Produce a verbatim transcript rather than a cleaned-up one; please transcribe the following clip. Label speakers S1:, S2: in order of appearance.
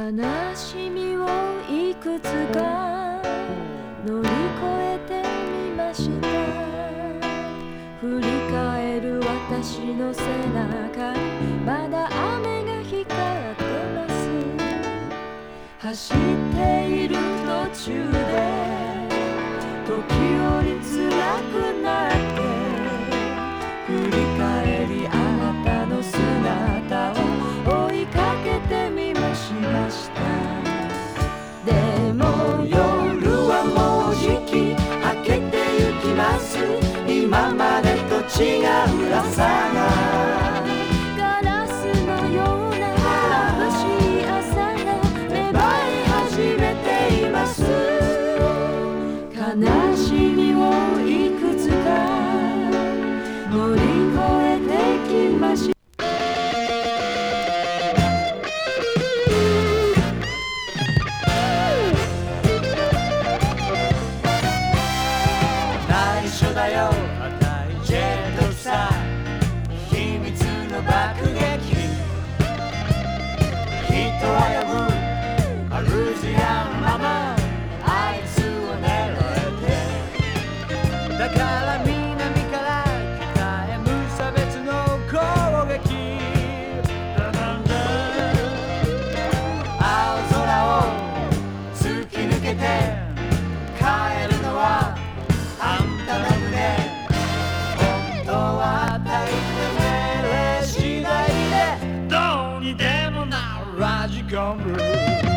S1: 悲しみをいくつか乗り越えてみました。振り返る私の背中にまだ雨が光ってます。走っている途中で時折辛くなって振り返りあなたの姿を追いかけてみました。でも夜はもうじき明けてゆきます。今までと違う朝がガラスのような眩しい朝が芽生え始めています。悲しみをいくつか乗り越えてきました。内緒だよ赤いジェットさ秘密の爆撃人は呼ぶアルジアンママあいつを狙えてだから南から北へ無差別の攻撃青空を突き抜けて帰るのはあんたの胸本当は大変命令次第でどうにでもなるラジコンブルー